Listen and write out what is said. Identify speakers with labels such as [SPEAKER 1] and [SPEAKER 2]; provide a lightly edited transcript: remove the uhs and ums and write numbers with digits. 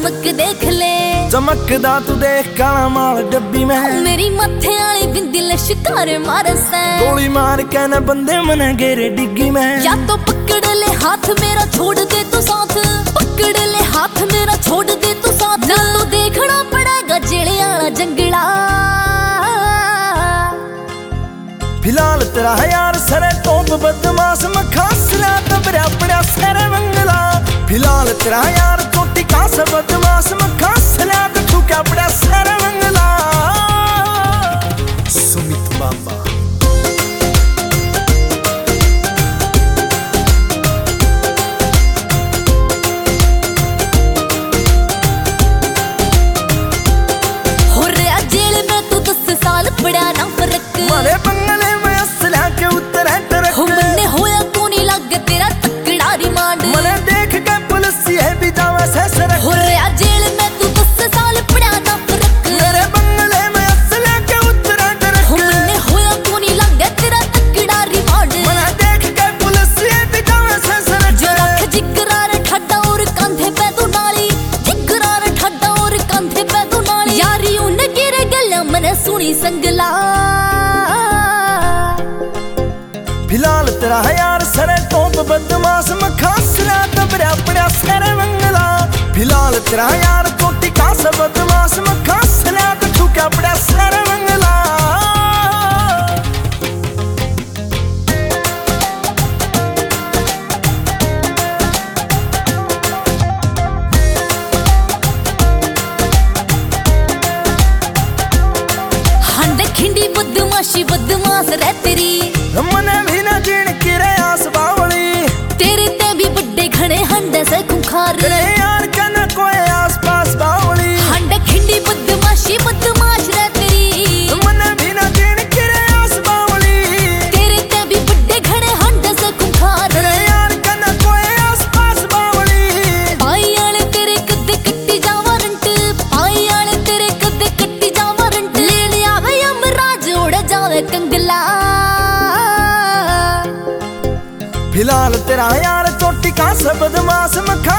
[SPEAKER 1] चमक देख ले,
[SPEAKER 2] चमकदा तू देख काला माल डब्बी में,
[SPEAKER 1] मेरी मथे वाली बिंदी लश्कार मारस है,
[SPEAKER 2] गोली मार के न बंदे मने घेरे डिग्गी में।
[SPEAKER 1] या तो पकड़ ले हाथ मेरा छोड़ दे तू साथ, पकड़ ले हाथ मेरा छोड़ दे तू साथ, ना तो देखना पड़ेगा जेले वाला जंगला।
[SPEAKER 2] फिलहाल तेरा है यार सरे टोप बदमाश मखासला तबरा पड़ा सरे मंगला। फिलहाल तेरा है यार चोटी का सब बदमाश मखासला तू क्या पड़ा सरे मंगला। सुमित बाबा
[SPEAKER 1] हो रहा जेल में तू 10 साल पड़ा ना फर्क,
[SPEAKER 2] मारे बंगले में असला के उतरे टरक,
[SPEAKER 1] हो मन्ने होया को नहीं लग तेरा तकड़ा रिमांड,
[SPEAKER 2] मने देख के पुलिस ये भी जावे से सरक।
[SPEAKER 1] हो रहा जेल में तू 10 साल पड़ा ना फर्क,
[SPEAKER 2] मेरे बंगले में असला के उतरे टरक,
[SPEAKER 1] हो मन्ने होया को नहीं लग तेरा तकड़ा रिमांड,
[SPEAKER 2] मने देख के पुलिस ये भी जावे से सरक।
[SPEAKER 1] जो रख जिगरार ठड्डा और कंधे पे तू नाली, जिगरार ठड्डा और कंधे पे तू नाली, यारी उन गिरे गले मने सुनी संगला।
[SPEAKER 2] फिलहाल तेरा है यार सरे टोप बदमाश मखासला तबरा पड़ा सरे मंगला। फिलहाल तेरा है यार चोटी का सब बदमाश मखासला तू क्या पड़ा सरे मंगला।
[SPEAKER 1] हंड खिंडी बदमाशी बदमाश रह तेरी,
[SPEAKER 2] मने भी न जीण की रे आस बावली,
[SPEAKER 1] तेरे ते भी बड्डे घने हंडे से खुखार,
[SPEAKER 2] तेरे यार का न कोई आस पास बावली,
[SPEAKER 1] हंड खिंडी बदमाशी बदमाश रह तेरी,
[SPEAKER 2] मने भी न जीण की रे आस बावली,
[SPEAKER 1] तेरे ते भी बड्डे घने हंडे से खुखार,
[SPEAKER 2] तेरे यार का न कोई आस पास बावली।
[SPEAKER 1] पाई आले तेरे कदे कट्टी जावा रंट, पाई आले तेरे कदे कट्टी जावा रंट, ले लिया वे यमराज उड़ जावे कंगला।
[SPEAKER 2] फिलहाल तेरा यार चोटी का सब बदमाश मखा